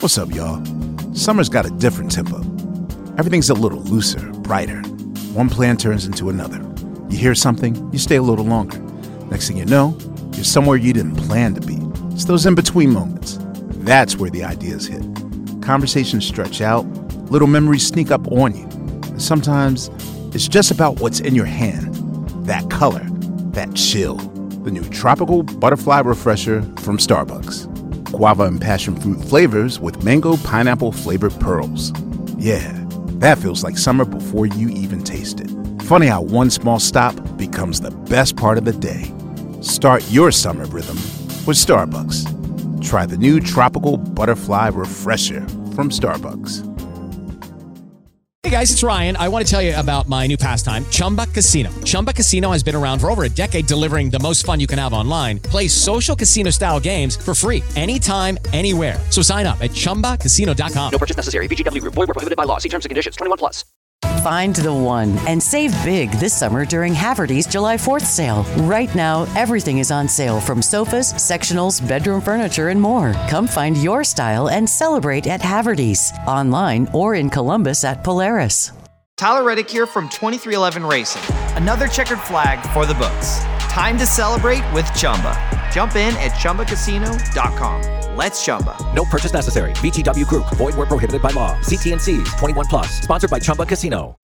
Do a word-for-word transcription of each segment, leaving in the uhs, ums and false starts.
What's up, y'all? Summer's got a different tempo. Everything's a little looser, brighter. One plan turns into another. You hear something, you stay a little longer. Next thing you know, you're somewhere you didn't plan to be. It's those in-between moments. That's where the ideas hit. Conversations stretch out, little memories sneak up on you. And sometimes, it's just about what's in your hand. That color, that chill. The new Tropical Butterfly Refresher from Starbucks. Guava and passion fruit flavors with mango pineapple flavored pearls. Yeah, that feels like summer before you even taste it. Funny how one small stop becomes the best part of the day. Start your summer rhythm with Starbucks. Try the new Tropical Butterfly Refresher from Starbucks. Hey guys, it's Ryan. I want to tell you about my new pastime, Chumba Casino. Chumba Casino has been around for over a decade, delivering the most fun you can have online. Play social casino-style games for free anytime, anywhere. So sign up at chumba casino dot com. No purchase necessary. V G W Group. Void where prohibited by law. See terms and conditions. twenty-one plus. Find the one and save big this summer during Haverty's July fourth sale. Right now, everything is on sale, from sofas, sectionals, bedroom furniture, and more. Come find your style and celebrate at Haverty's, online or in Columbus at Polaris. Tyler Reddick here from twenty-three eleven Racing. Another checkered flag for the books. Time to celebrate with Chumba. Jump in at chumba casino dot com. Let's Chumba. No purchase necessary. V G W Group. Void where prohibited by law. See T and C's. twenty-one plus. Sponsored by Chumba Casino.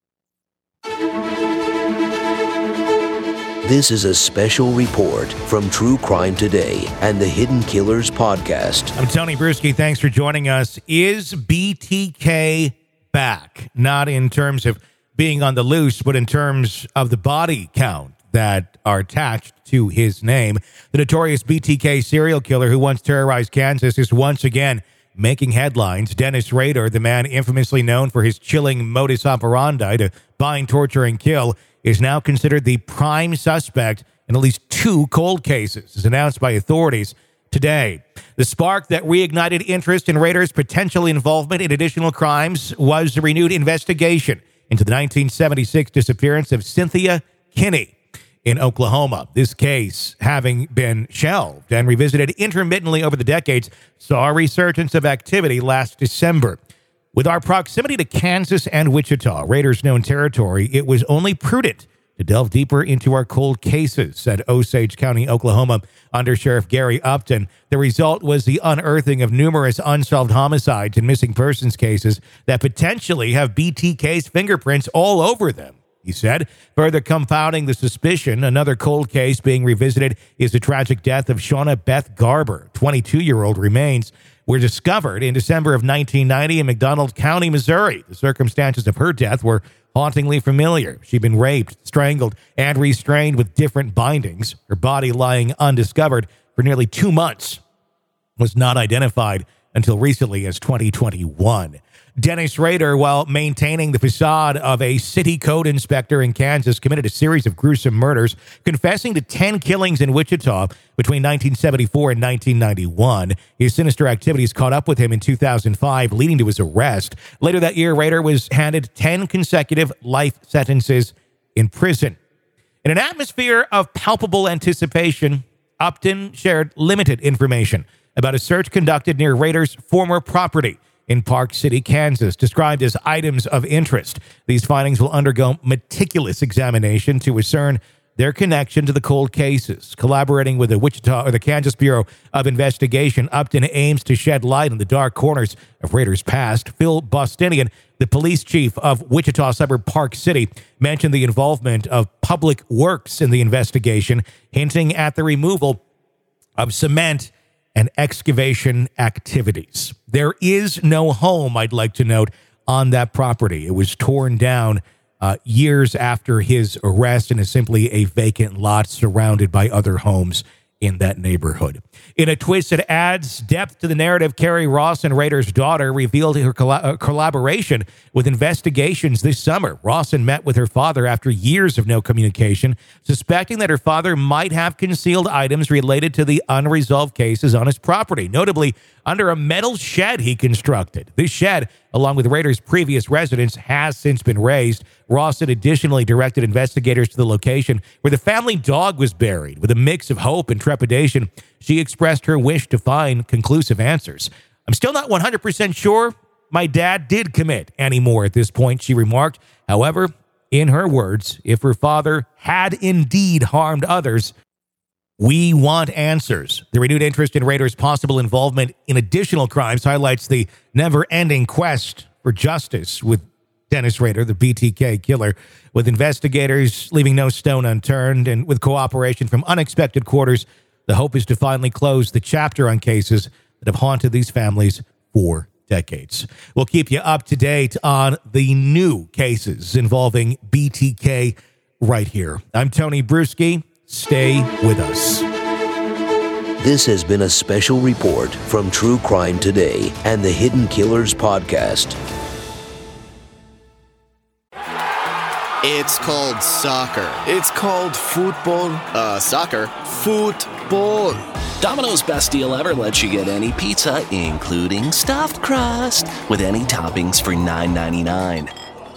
This is a special report from True Crime Today and the Hidden Killers podcast. I'm Tony Bruschi. Thanks for joining us. Is B T K back? Not in terms of being on the loose, but in terms of the body count that are attached to his name. The notorious B T K serial killer who once terrorized Kansas is once again making headlines. Dennis Rader, the man infamously known for his chilling modus operandi to bind, torture, and kill, is now considered the prime suspect in at least two cold cases, as announced by authorities today. The spark that reignited interest in Rader's potential involvement in additional crimes was a renewed investigation into the nineteen seventy-six disappearance of Cynthia Kinney in Oklahoma. This case, having been shelved and revisited intermittently over the decades, saw a resurgence of activity last December. With our proximity to Kansas and Wichita, Rader's known territory, it was only prudent to delve deeper into our cold cases, said Osage County, Oklahoma Under Sheriff Gary Upton. The result was the unearthing of numerous unsolved homicides and missing persons cases that potentially have B T K's fingerprints all over them, he said. Further compounding the suspicion, another cold case being revisited is the tragic death of Shauna Beth Garber. twenty-two-year-old remains were discovered in December of nineteen ninety in McDonald County, Missouri. The circumstances of her death were hauntingly familiar. She'd been raped, strangled, and restrained with different bindings. Her body lying undiscovered for nearly two months was not identified until recently as twenty twenty-one. Dennis Rader, while maintaining the facade of a city code inspector in Kansas, committed a series of gruesome murders, confessing to ten killings in Wichita between nineteen seventy-four and nineteen ninety-one. His sinister activities caught up with him in two thousand five, leading to his arrest. Later that year, Rader was handed ten consecutive life sentences in prison. In an atmosphere of palpable anticipation, Upton shared limited information about a search conducted near Rader's former property in Park City, Kansas, described as items of interest. These findings will undergo meticulous examination to discern their connection to the cold cases. Collaborating with the Wichita or the Kansas Bureau of Investigation, Upton aims to shed light on the dark corners of Rader's past. Phil Bostinian, the police chief of Wichita suburb Park City, mentioned the involvement of Public Works in the investigation, hinting at the removal of cement and excavation activities. There is no home, I'd like to note, on that property. It was torn down uh, years after his arrest and is simply a vacant lot surrounded by other homes in that neighborhood. In a twist that adds depth to the narrative, Carrie Ross and Rader's daughter revealed her coll- uh, collaboration with investigations this summer. Rawson met with her father after years of no communication, suspecting that her father might have concealed items related to the unresolved cases on his property, notably under a metal shed he constructed. This shed, along with Rader's previous residence, has since been razed. Rawson additionally directed investigators to the location where the family dog was buried. With a mix of hope and trepidation, she expressed her wish to find conclusive answers. I'm still not one hundred percent sure my dad did commit any more at this point, she remarked. However, in her words, if her father had indeed harmed others, we want answers. The renewed interest in Rader's possible involvement in additional crimes highlights the never-ending quest for justice with Dennis Rader, the B T K killer, with investigators leaving no stone unturned and with cooperation from unexpected quarters. The hope is to finally close the chapter on cases that have haunted these families for decades. We'll keep you up to date on the new cases involving B T K right here. I'm Tony Bruschi. Stay with us. This has been a special report from True Crime Today and the Hidden Killers podcast. It's called soccer. It's called football. Uh, soccer. Football. Domino's Best Deal Ever lets you get any pizza, including stuffed crust, with any toppings for nine ninety-nine.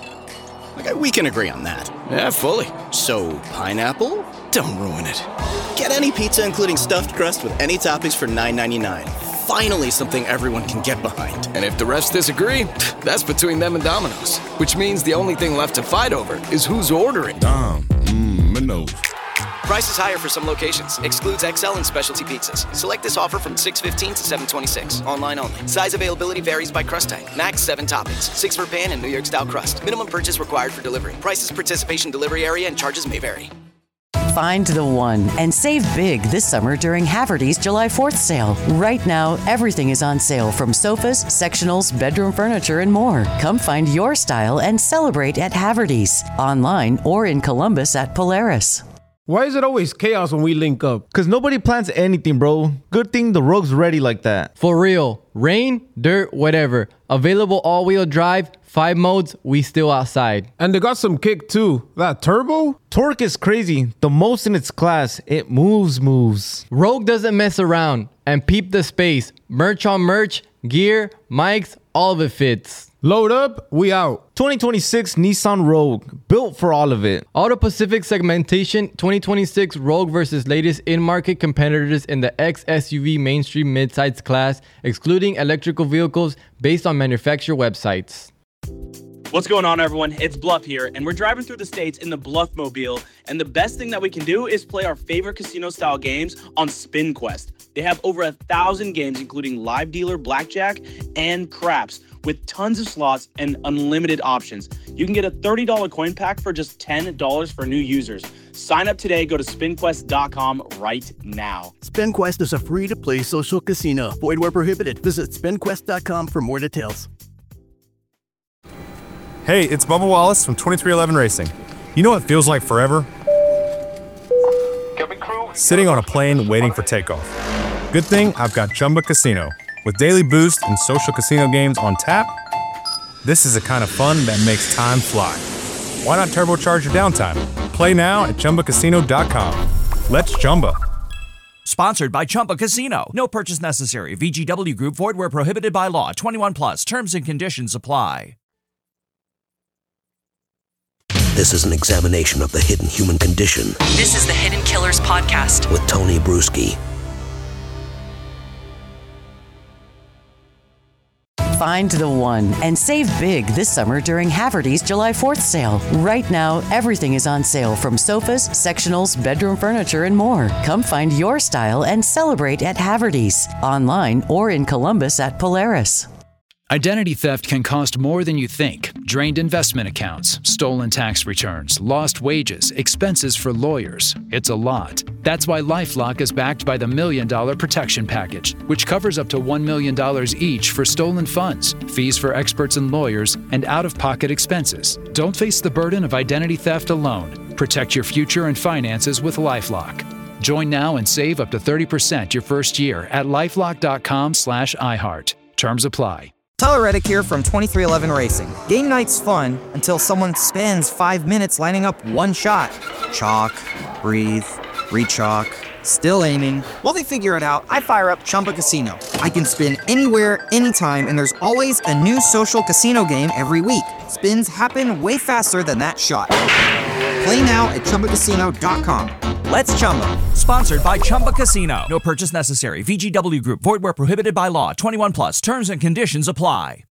Okay, we can agree on that. Yeah, fully. So, pineapple? Don't ruin it. Get any pizza, including stuffed crust, with any toppings for nine ninety-nine. Finally, something everyone can get behind. And if the refs disagree, that's between them and Domino's. Which means the only thing left to fight over is who's ordering. Dom, mmm, Domino's. Price is higher for some locations. Excludes X L and specialty pizzas. Select this offer from six fifteen to seven twenty-six. Online only. Size availability varies by crust type. Max seven toppings. Six for pan and New York style crust. Minimum purchase required for delivery. Prices, participation, delivery area, and charges may vary. Find the one and save big this summer during Haverty's July fourth sale. Right now, everything is on sale from sofas, sectionals, bedroom furniture, and more. Come find your style and celebrate at Haverty's. Online or in Columbus at Polaris. Why is it always chaos when we link up? Because nobody plans anything, bro. Good thing the Rogue's ready like that. For real. Rain, dirt, whatever. Available all-wheel drive, five modes, we still outside. And they got some kick too. That turbo? Torque is crazy. The most in its class. It moves, moves. Rogue doesn't mess around. And peep the space. Merch on merch, gear, mics, all of it fits. Load up, we out. twenty twenty-six Nissan Rogue, built for all of it. Auto Pacific segmentation, twenty twenty-six Rogue versus latest in-market competitors in the X S U V mainstream midsize class, excluding electrical vehicles based on manufacturer websites. What's going on, everyone? It's Bluff here, and we're driving through the states in the Bluff Mobile, and the best thing that we can do is play our favorite casino-style games on SpinQuest. They have over a thousand games, including live dealer, blackjack, and craps, with tons of slots and unlimited options. You can get a thirty dollars coin pack for just ten dollars for new users. Sign up today. Go to spin quest dot com right now. SpinQuest is a free-to-play social casino. Void where prohibited. Visit spin quest dot com for more details. Hey, it's Bubba Wallace from twenty-three eleven Racing. You know what feels like forever? Sitting on a plane waiting for takeoff. Good thing I've got Chumba Casino. With daily boost and social casino games on tap, this is the kind of fun that makes time fly. Why not turbocharge your downtime? Play now at chumba casino dot com. Let's Chumba. Sponsored by Chumba Casino. No purchase necessary. V G W Group. Void where prohibited by law. twenty-one plus. Terms and conditions apply. This is an examination of the hidden human condition. This is the Hidden Killers podcast with Tony Bruschi. Find the one and save big this summer during Haverty's July fourth sale. Right now, everything is on sale from sofas, sectionals, bedroom furniture, and more. Come find your style and celebrate at Haverty's. Online or in Columbus at Polaris. Identity theft can cost more than you think. Drained investment accounts, stolen tax returns, lost wages, expenses for lawyers. It's a lot. That's why LifeLock is backed by the Million Dollar Protection Package, which covers up to one million dollars each for stolen funds, fees for experts and lawyers, and out-of-pocket expenses. Don't face the burden of identity theft alone. Protect your future and finances with LifeLock. Join now and save up to thirty percent your first year at lifelock dot com slash iHeart. Terms apply. Tyler Reddick here from twenty-three eleven Racing. Game night's fun until someone spends five minutes lining up one shot. Chalk, breathe, re-chalk, still aiming. While they figure it out, I fire up Chumba Casino. I can spin anywhere, anytime, and there's always a new social casino game every week. Spins happen way faster than that shot. Play now at chumba casino dot com. Let's Chumba. Sponsored by Chumba Casino. No purchase necessary. V G W Group. Void where prohibited by law. twenty-one plus. Terms and conditions apply.